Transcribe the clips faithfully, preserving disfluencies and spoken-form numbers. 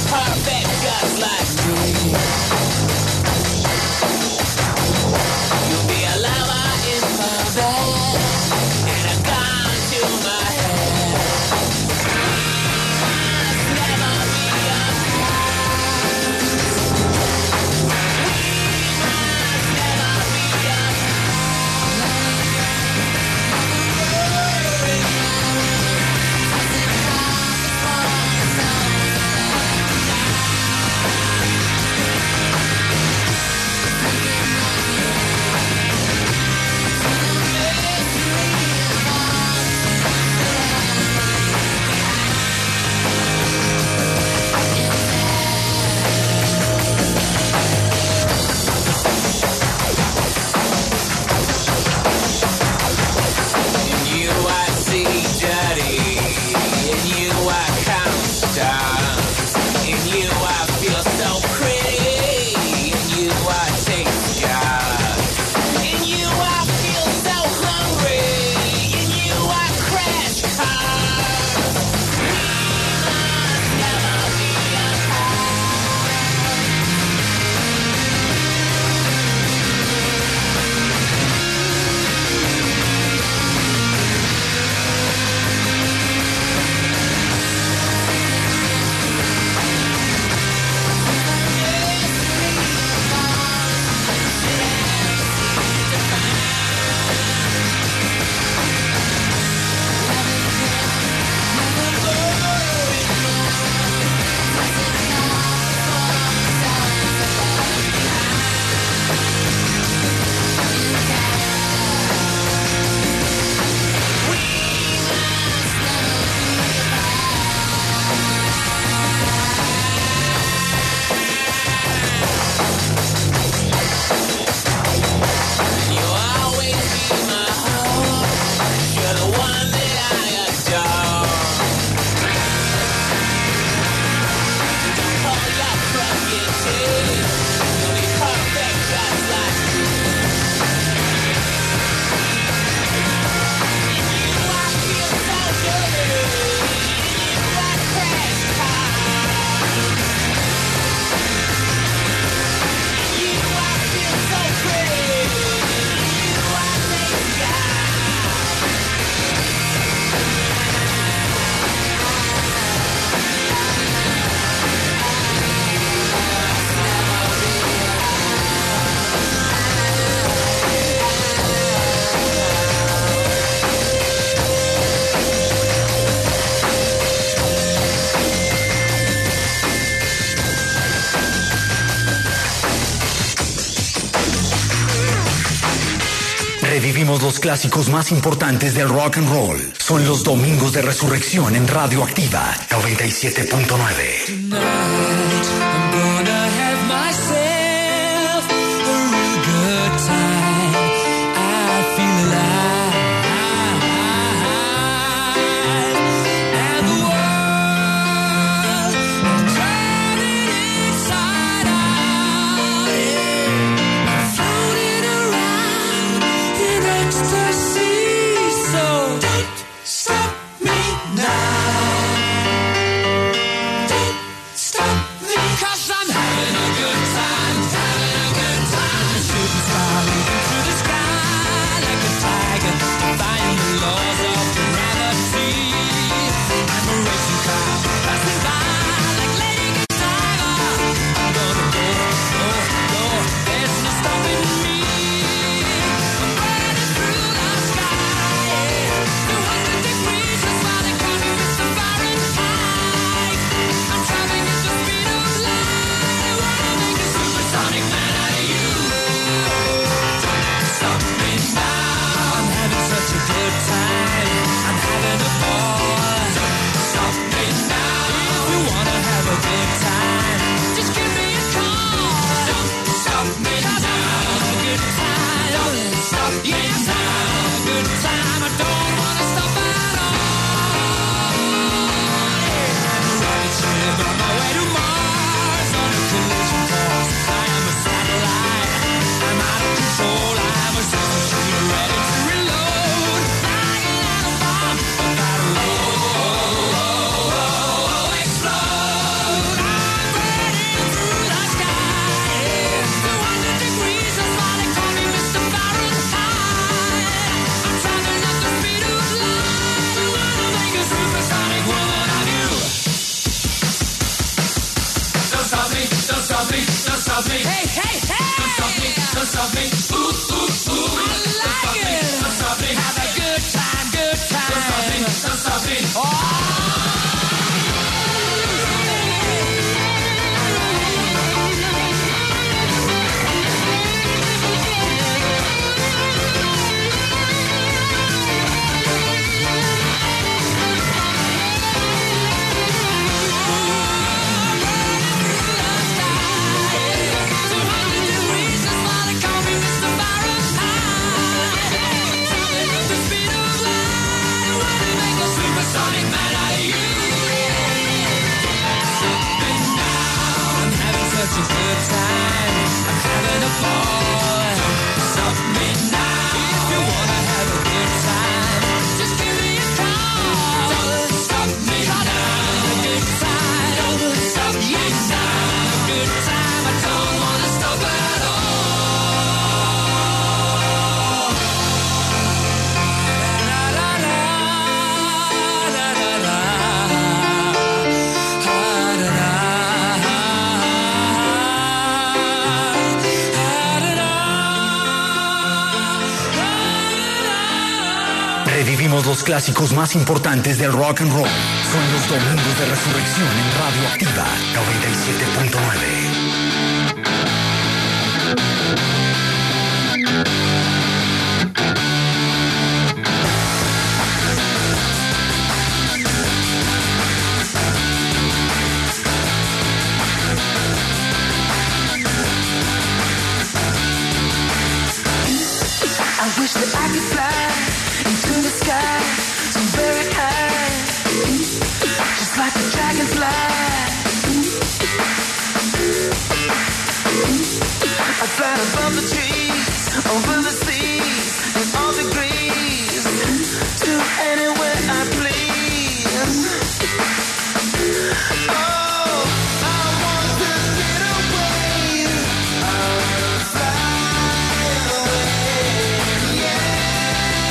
perfect just like me. You'll be a lover in my bed and a gun to my head. We must never be apart. We must never be Revivimos los clásicos más importantes del rock and roll. Son los Domingos de Resurrección en Radioactiva noventa y siete punto nueve. Stop stop me. Hey, hey, hey. Don't stop me, don't stop me. Ooh, ooh, ooh. I like it. Don't stop me. Have a good time, good time. Don't stop me, don't stop me. Oh. Such a good time, I'm having a ball. Don't stop me now. If you wanna have a good time, just give me a call. Don't stop me now. A good time. Don't stop me now. A good time. I don't wanna stop at all. La la la la la la. La la la. Revivimos los clásicos más importantes del rock and roll. Son los Domingos de Resurrección en Radio Activa noventa y siete punto nueve. I wish that I could fly into the sky, so very high, just like a dragonfly. I fly above the trees, over the seas, in all degrees, to anywhere I please. Oh, I want to get away. I wanna fly away, yeah.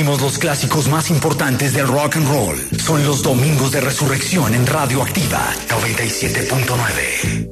Revivimos los clásicos más importantes del rock and roll. Son los Domingos de Resurrección en Radioactiva noventa y siete punto nueve.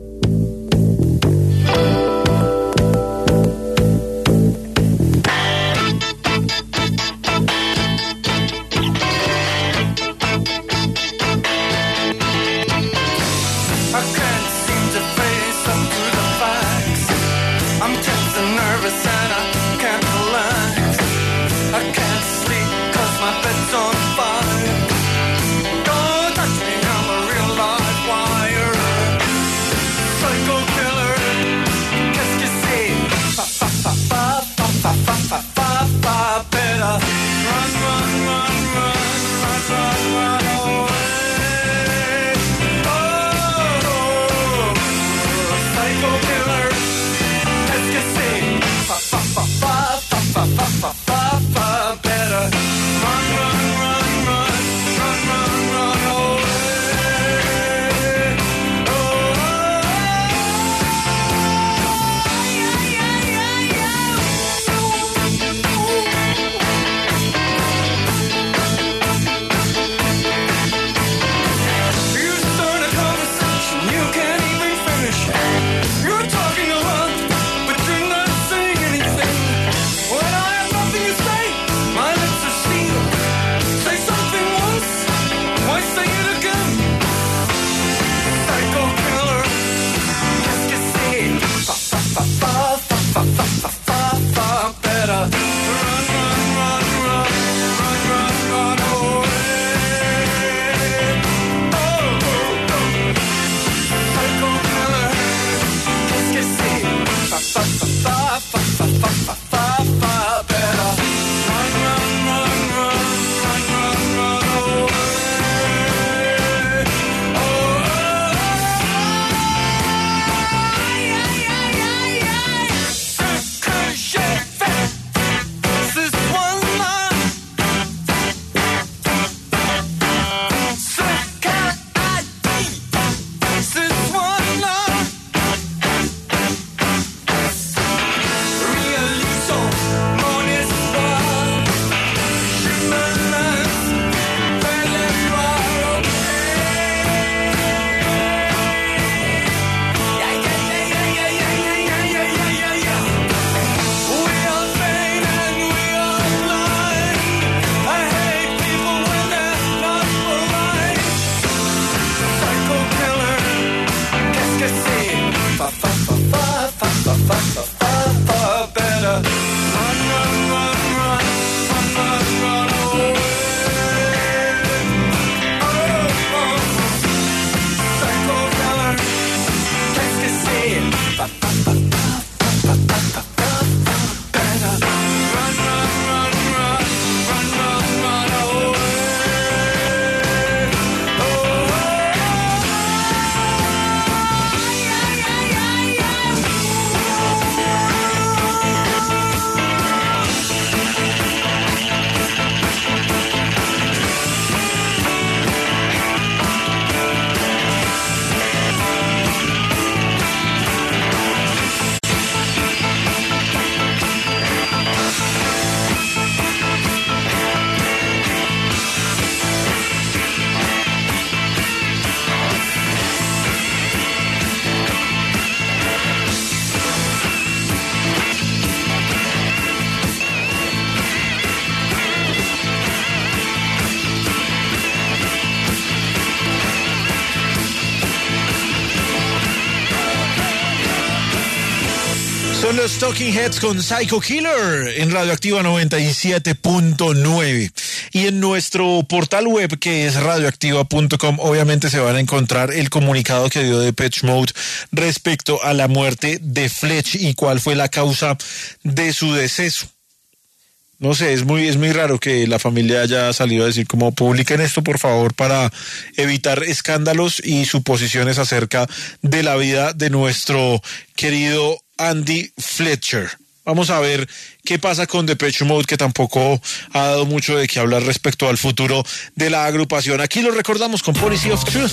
Son los Talking Heads con Psycho Killer en Radioactiva noventa y siete punto nueve. Y en nuestro portal web, que es radioactiva punto com, obviamente se van a encontrar el comunicado que dio Depeche Mode respecto a la muerte de Fletch y cuál fue la causa de su deceso. No sé, es muy, es muy raro que la familia haya salido a decir como publiquen esto por favor para evitar escándalos y suposiciones acerca de la vida de nuestro querido Andy Fletcher. Vamos a ver qué pasa con Depeche Mode, que tampoco ha dado mucho de qué hablar respecto al futuro de la agrupación. Aquí lo recordamos con Policy of Truth.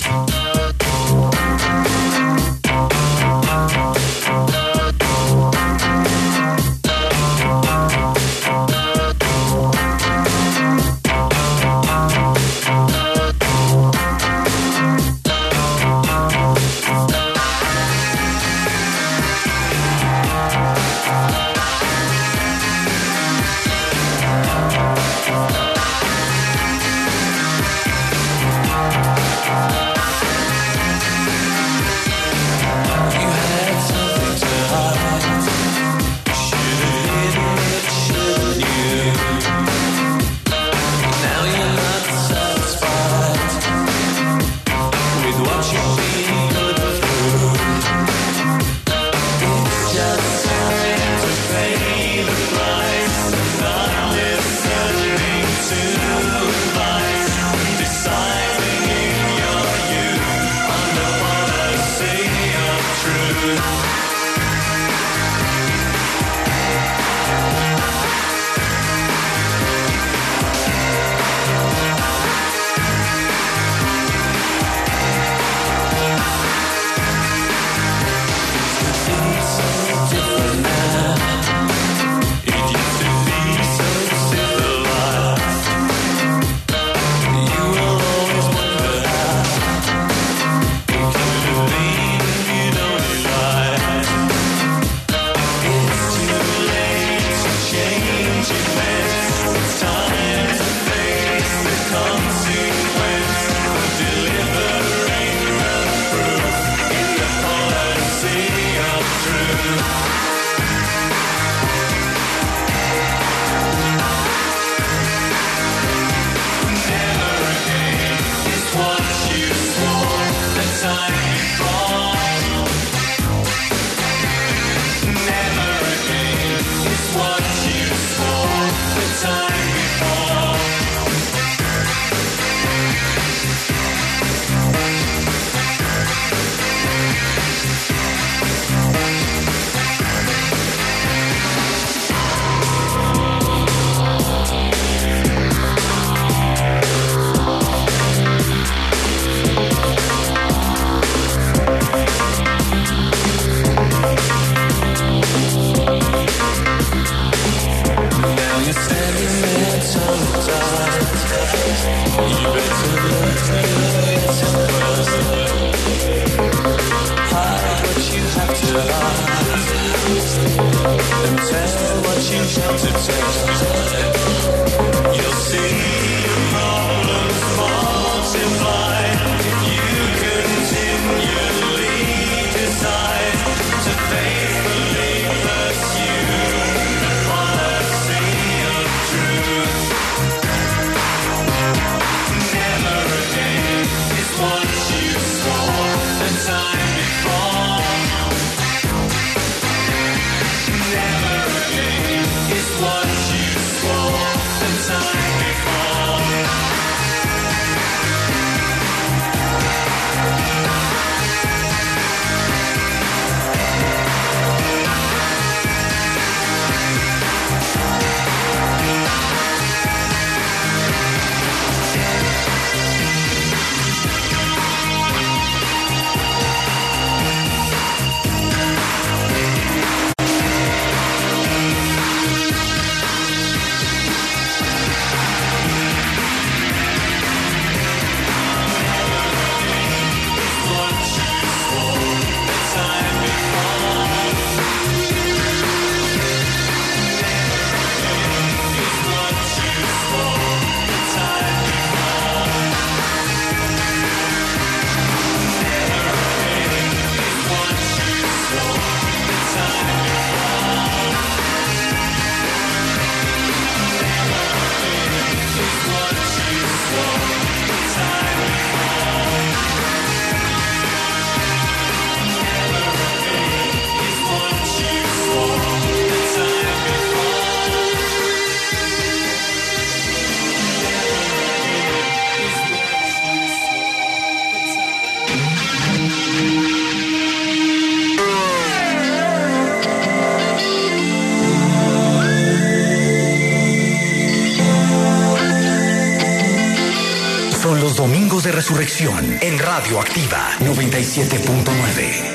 Domingos de Resurrección en Radio Activa noventa y siete punto nueve.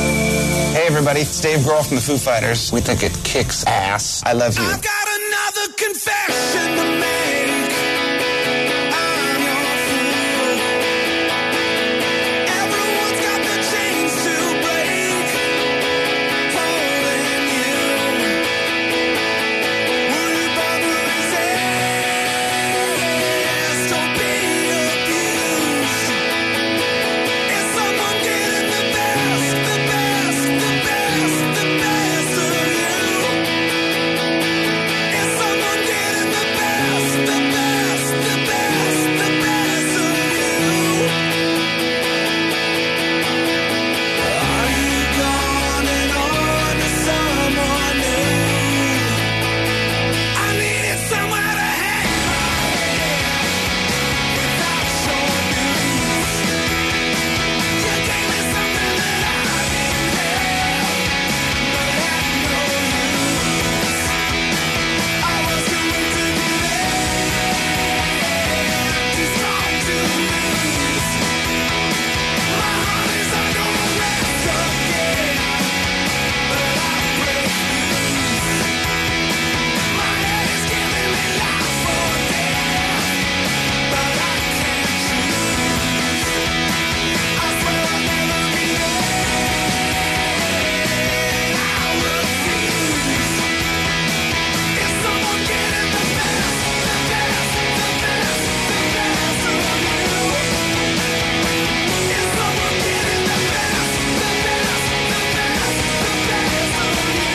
everybody. It's Dave Grohl from the Foo Fighters. We think it kicks ass. I love you. I've got another confession to make. I'm your fool. Everyone's got the chains to break, holding you. Will you bother resist? Don't be abused. Is someone getting the best, the best, the best, the best of you? Is someone getting the best, the best, the best, the best of you? Are you gone and on to someone new? I needed somewhere to hang my head without your news. You gave me something that I didn't have, but had no use. I was too weak to give in, too strong to lose. My heart is under arrest again, but I break loose. My head is giving me life or death, but I can't choose. I swear I'll never be there. I refuse. Is someone getting the best, the best, the best, the best of you? Is someone getting the best, the best, the best, the best of you?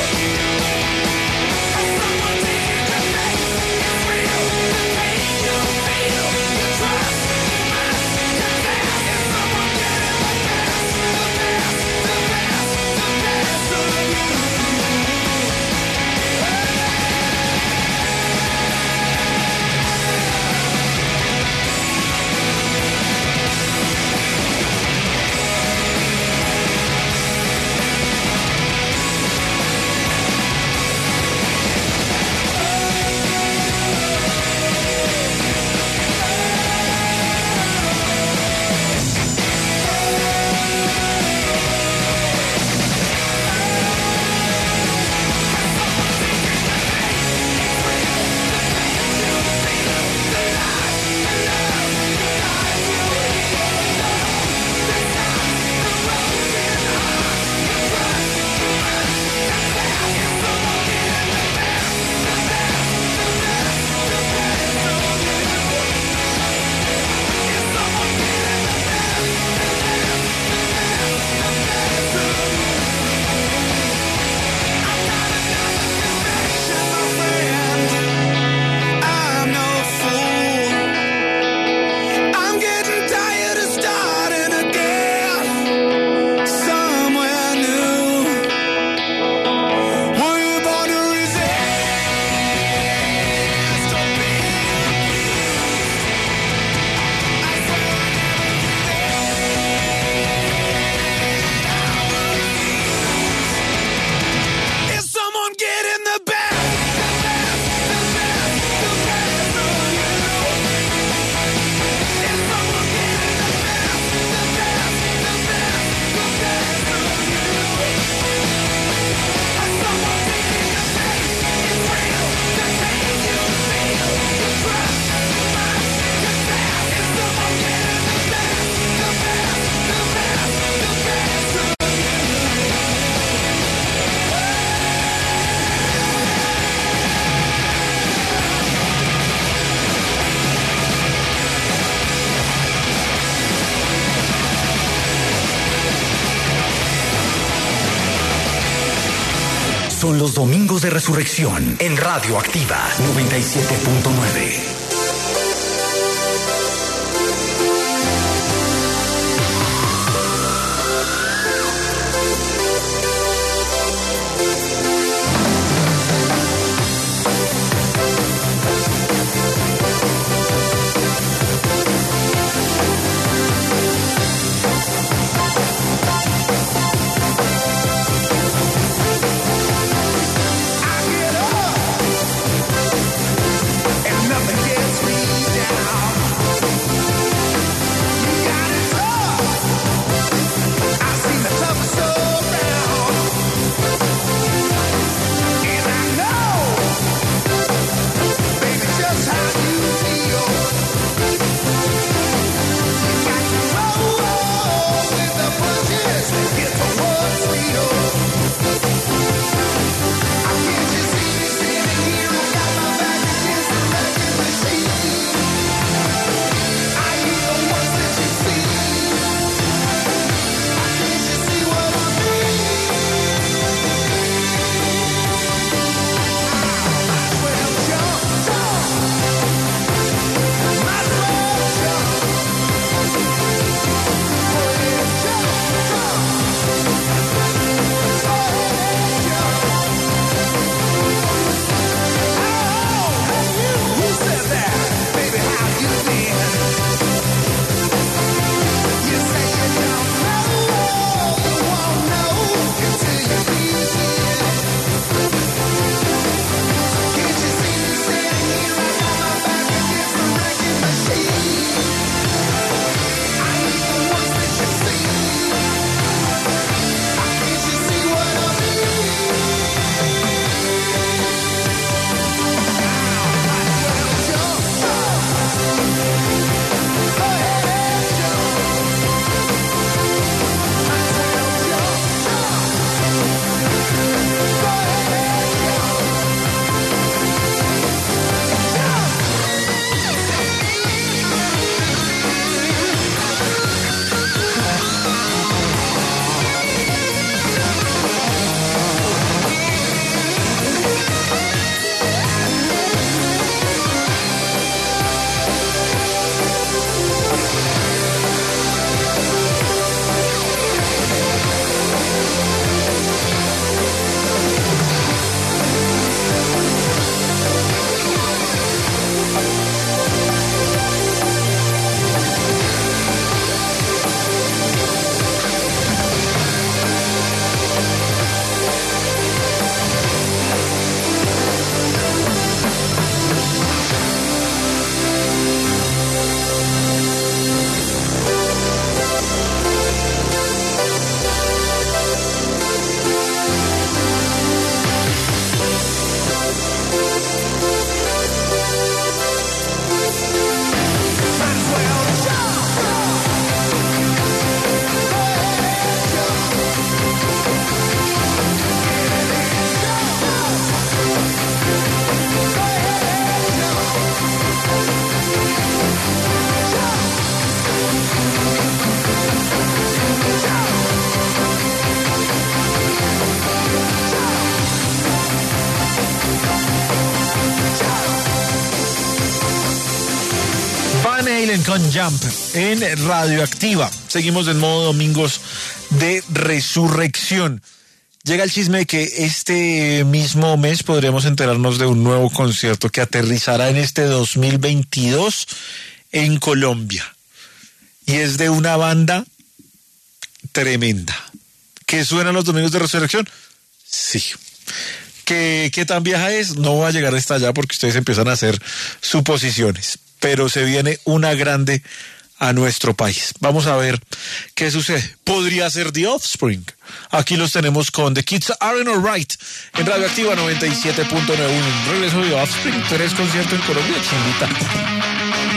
Is someone taking the best? It's real, the pain you feel, you trust, you must confess. Is someone getting the best, the best, the best, the best of you? I'm no fool. I'm getting tired of starting again, somewhere new. Were you born to resist? Don't be abused. I swear I'll never be there. Is someone getting the best, the best, the best, the best of you? Is someone getting the best, the best, the best, the best of you? Is someone taking the best? It's real, the pain you feel, you trust, you must confess. Is someone getting the best, the best, the best, the best of you? Son los domingos de resurrección en Radio Activa noventa y siete punto nueve. I get up and nothing gets Maiden con Jump en Radioactiva. Seguimos en modo domingos de resurrección. Llega el chisme de que este mismo mes podremos enterarnos de un nuevo concierto que aterrizará en este dos mil veintidós en Colombia. Y es de una banda tremenda. ¿Que suenan los domingos de resurrección? Sí. ¿Qué, qué tan vieja es? No va a llegar hasta allá porque ustedes empiezan a hacer suposiciones. Pero se viene una grande a nuestro país. Vamos a ver qué sucede. Podría ser The Offspring. Aquí los tenemos con The Kids Aren't Alright en Radioactiva noventa y siete punto nueve. Un regreso de The Offspring. Tres conciertos en Colombia. Chimbita.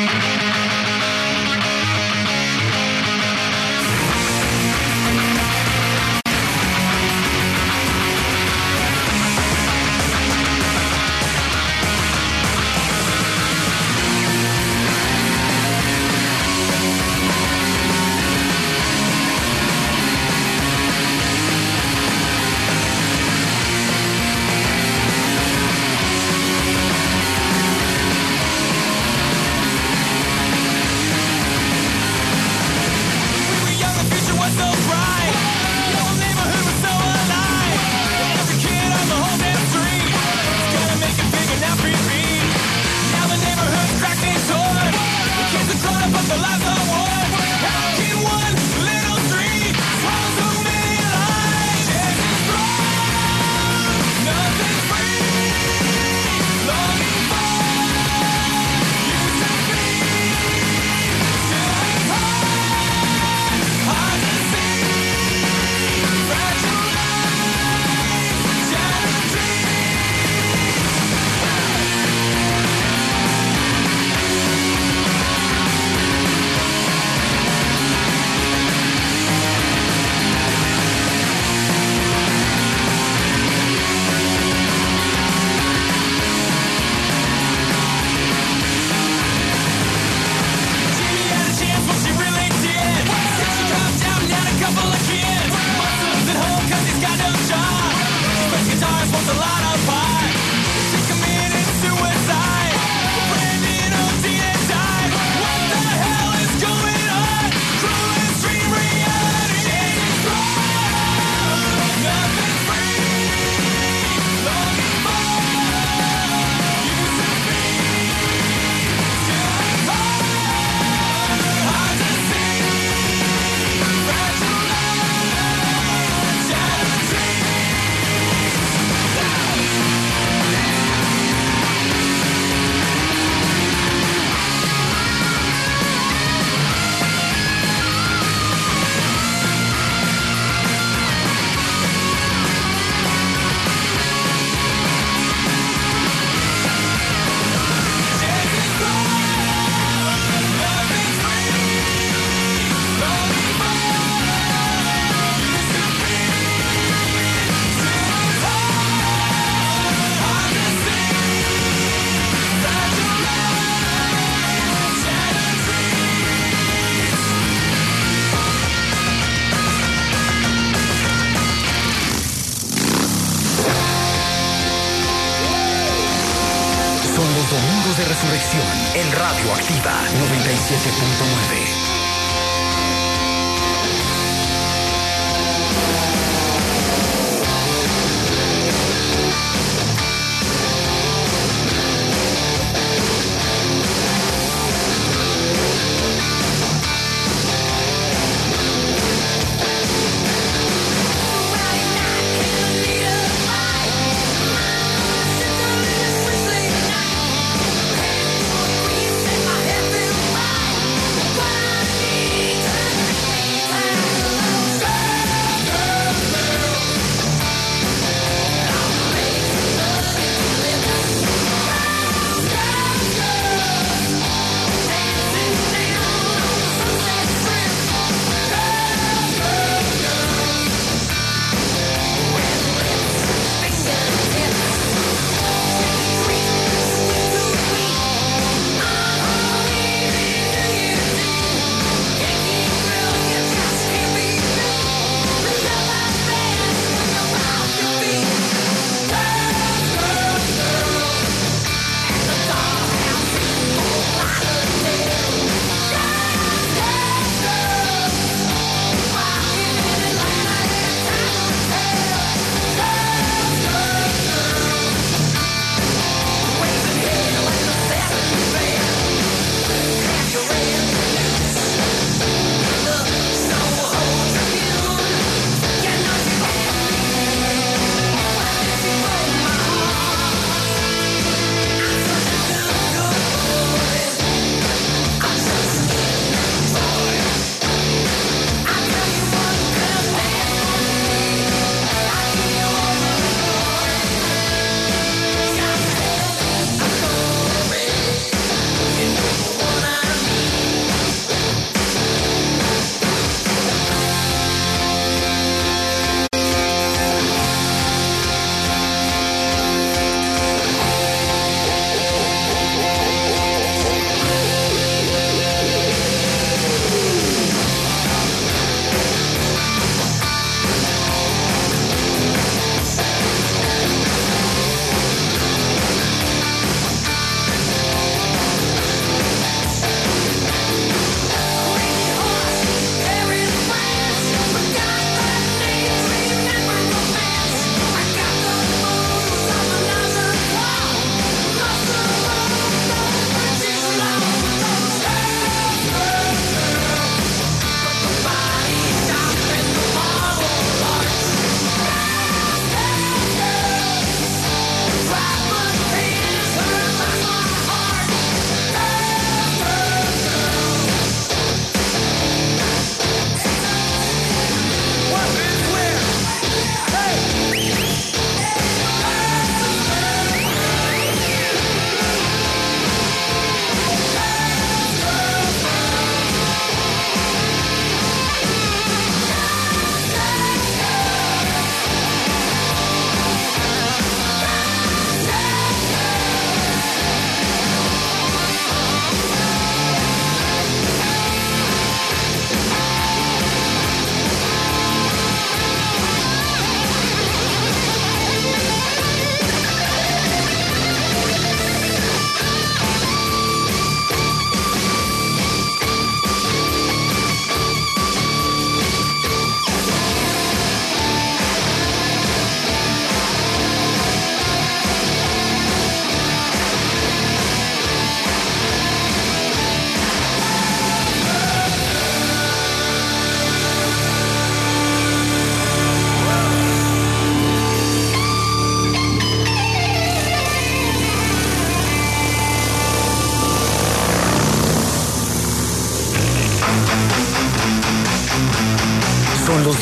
De Resurrección en Radioactiva noventa y siete punto nueve. Why?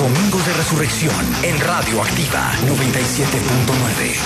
Domingos de Resurrección en Radio Activa noventa y siete punto nueve.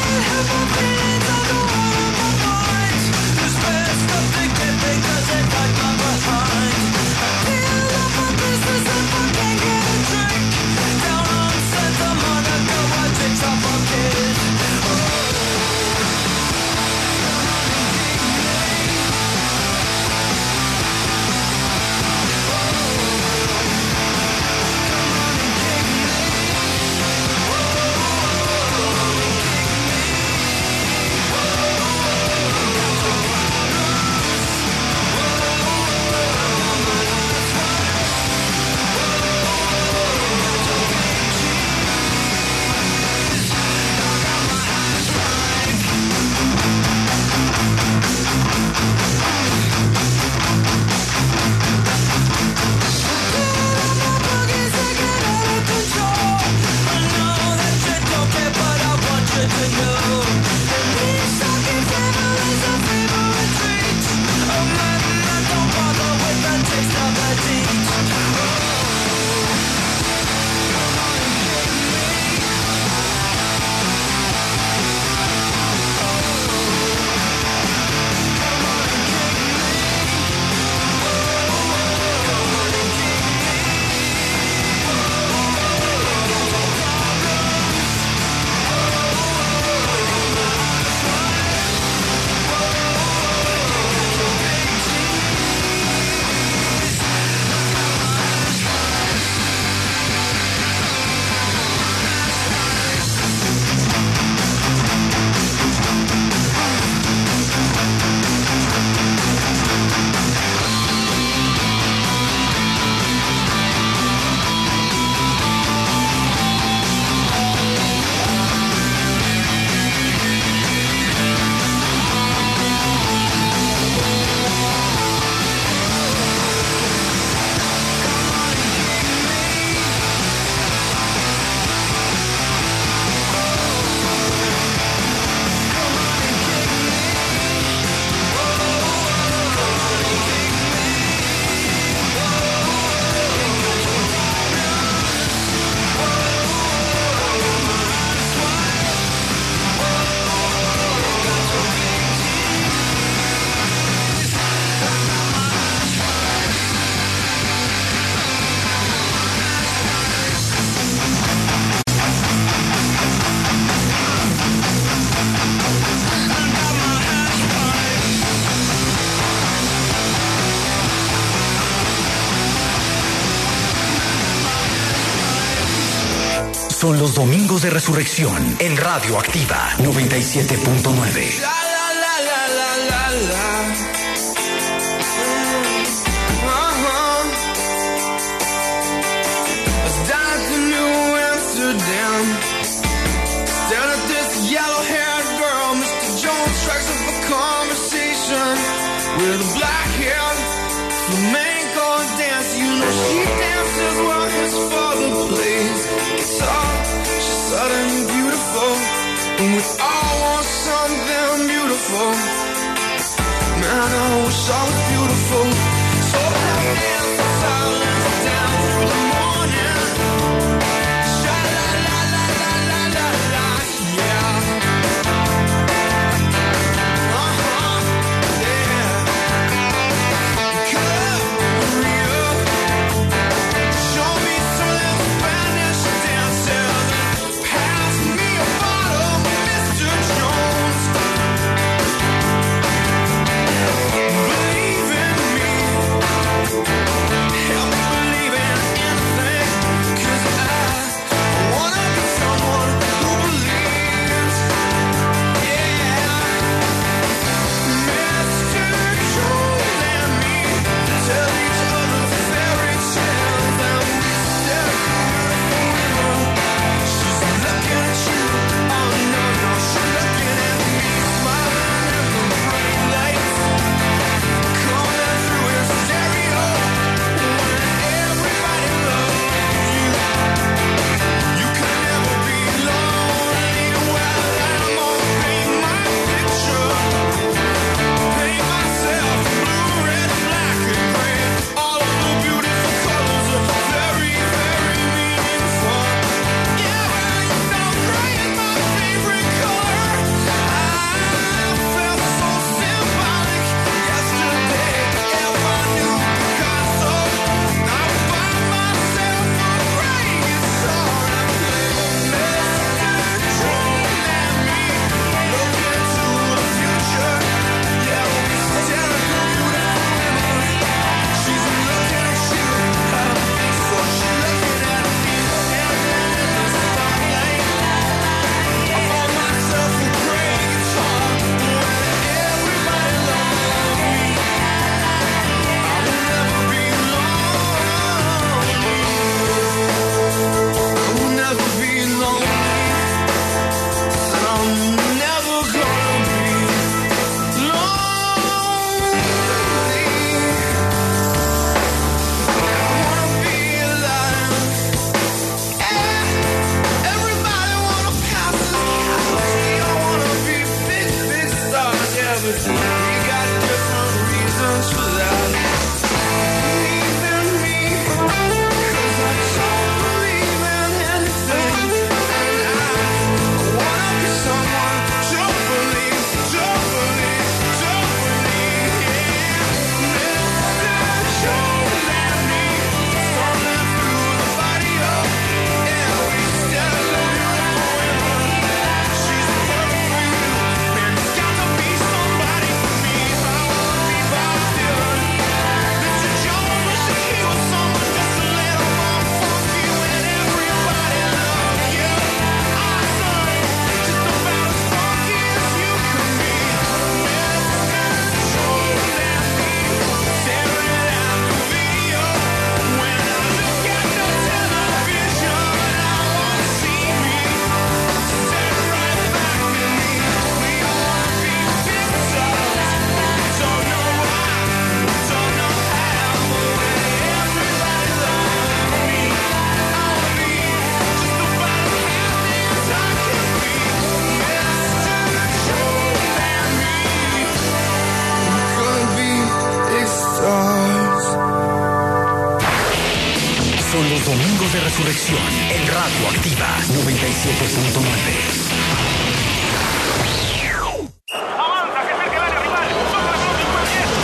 Son los Domingos de Resurrección en Radio Activa noventa y siete punto nueve. La la la la la la la. Uh-huh. I was down at the New Amsterdam. Staring at this yellow-haired girl. Mister Jones strikes up a conversation with a black-haired flamenco dance. You know she dances while his father plays guitar. She's suddenly beautiful, and we all want something beautiful. Man, I wish I was beautiful. So let me dance in silence down through the morning. Sha-la-la-la-la-la-la-la, yeah. Uh-huh, yeah. Korea, show me some little Spanish dances. Pass me a bottle, Mister Jones. Believe in me. resurrección en Radioactiva noventa y siete punto nueve. Avanza, que cerca el área rival. Toca la pelota y fue bien.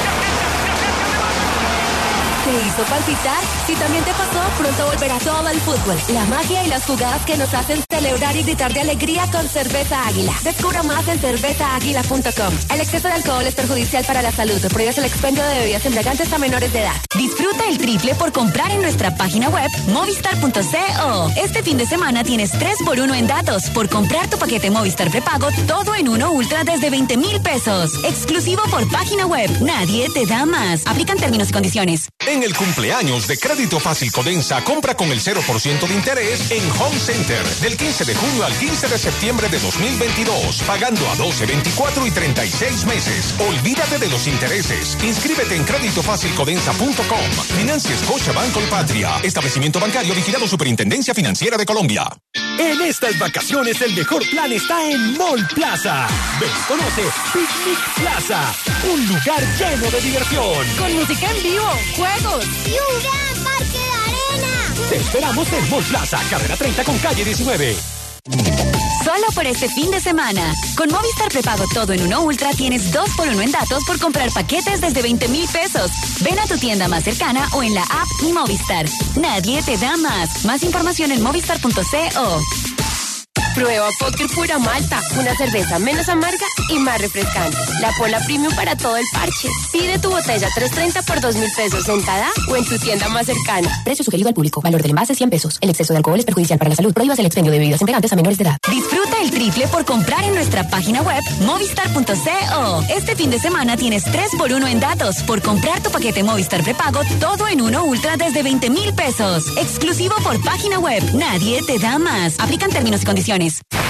¿Te hizo palpitar? Si también te pasó, pronto volverá todo el fútbol, la magia y las jugadas que nos hacen celebrar y gritar de alegría con Cerveza Águila. Descubra más en cerveza águila punto com. El exceso de alcohol es perjudicial para la salud. Prohíbes el expendio de bebidas embriagantes a menores de edad. Disfruta el triple por comprar en nuestra página web movistar punto co. Este fin de semana tienes tres por uno en datos por comprar tu paquete Movistar prepago todo en uno ultra desde veinte mil pesos. Exclusivo por página web. Nadie te da más. Aplican términos y condiciones. En el cumpleaños de Crédito Fácil Codensa, compra con el cero por ciento de interés en Home Center del quince de junio al quince de septiembre de dos mil veintidós, pagando a doce, veinticuatro y treinta y seis meses. Olvídate de los intereses. Inscríbete en crédito fácil codensa punto com. Financia Scotiabank Colpatria. Establecimiento bancario vigilado Superintendencia Financiera de Colombia. En estas vacaciones el mejor plan está en Mall Plaza. Ven y conoce Picnic Plaza, un lugar lleno de diversión. Con música en vivo, juegos y un gran parque de arena. Te esperamos en Mall Plaza, carrera treinta con calle diecinueve. Solo por este fin de semana. Con Movistar Prepago todo en uno ultra tienes dos por uno en datos por comprar paquetes desde veinte mil pesos. Ven a tu tienda más cercana o en la app Mi Movistar. Nadie te da más. Más información en movistar punto co. Prueba Póker Pura Malta, una cerveza menos amarga y más refrescante. La Pola Premium para todo el parche. Pide tu botella tres treinta por dos mil pesos en Tada o en tu tienda más cercana. Precio sugerido al público. Valor del envase cien pesos. El exceso de alcohol es perjudicial para la salud. Prohíbas el expendio de bebidas embriagantes a menores de edad. Disfruta el triple por comprar en nuestra página web movistar punto co. Este fin de semana tienes tres por uno en datos por comprar tu paquete Movistar prepago todo en uno ultra desde veinte mil pesos. Exclusivo por página web. Nadie te da más. Aplican términos y condiciones.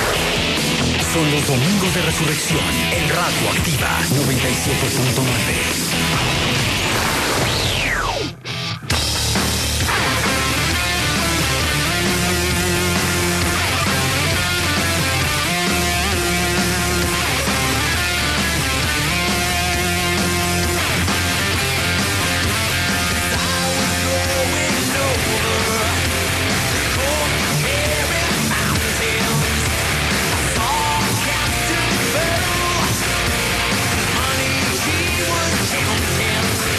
Son los domingos de resurrección en Radioactiva noventa y siete punto nueve. Money, she was counting.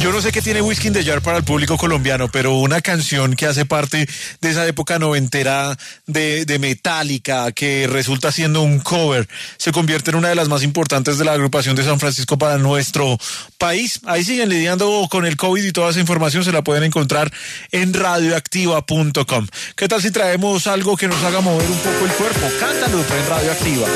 Yo no sé qué tiene Whiskey in the Jar para el público colombiano, pero una canción que hace parte de esa época noventera de, de Metallica, que resulta siendo un cover, se convierte en una de las más importantes de la agrupación de San Francisco para nuestro país. Ahí siguen lidiando con el COVID y toda esa información se la pueden encontrar en radioactiva punto com. ¿Qué tal si traemos algo que nos haga mover un poco el cuerpo? Cántalo en Radioactiva.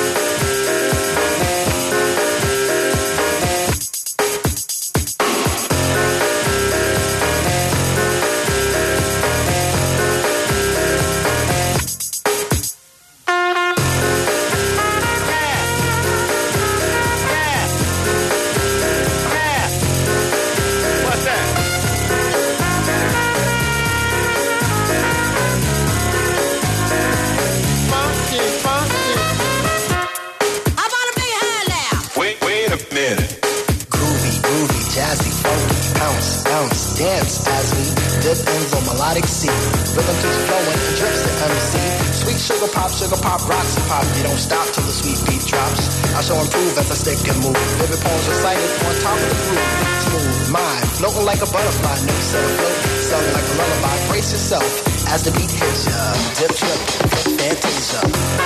Dance as we dip in the melodic sea. Rhythm keeps flowing and drips to M C. Sweet sugar pop, sugar pop, rocks and pop. You don't stop till the sweet beat drops. I shall improve as I stick and move. Vivid poems recited on top of the groove. Smooth mind, floating like a butterfly. No set afloat, sounding like a lullaby. Brace yourself as the beat hits ya. Dip, trip, flip, fantasia.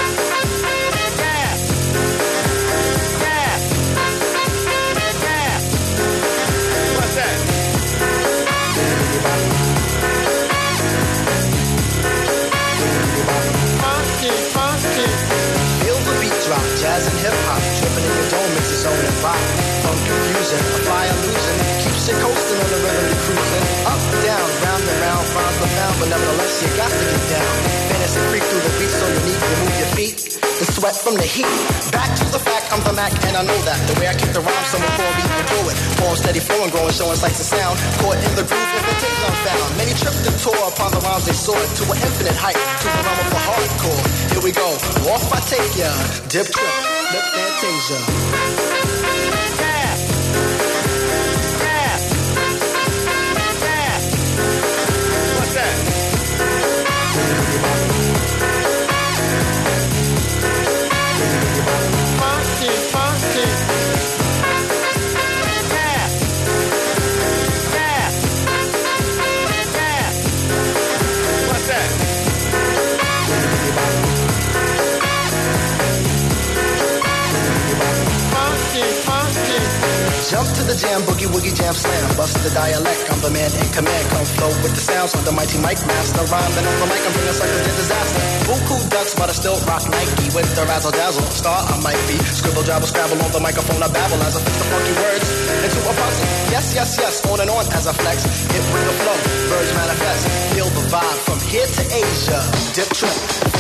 Jazz and hip-hop, tripping in your dome, it's its own and rock. From confusion, a fly illusion, keeps you coasting on the rhythm you're cruising. Up, down, round and round, rhymes profound, but nevertheless you got to get down. Fantasy creep through the beat so unique, you move your feet, the sweat from the heat. Back to the fact, I'm the Mac and I know that. The way I kick the rhyme, someone for me can do it. Form steady flowing, growing, showing sights and sound. Caught in the groove, invitation unfound. Many tripped and tore upon the rhymes they soared to an infinite height, to the realm of the hardcore. Here we go, off I take ya, dip, trip, flip, fantasia. Jump to the jam, boogie woogie jam slam. Bust the dialect, I'm the man in command. Come flow with the sounds of the mighty mic master. Rhyme and on the mic, I'm bringing suckers to disaster. Buku ducks, but I still rock Nike with the razzle dazzle. Star I might be. Scribble, jabble, scrabble on the microphone. I babble as I fix the funky words into a puzzle. Yes, yes, yes, on and on as I flex. Hit with the flow, birds manifest. Feel the vibe from here to Asia. Dip trip.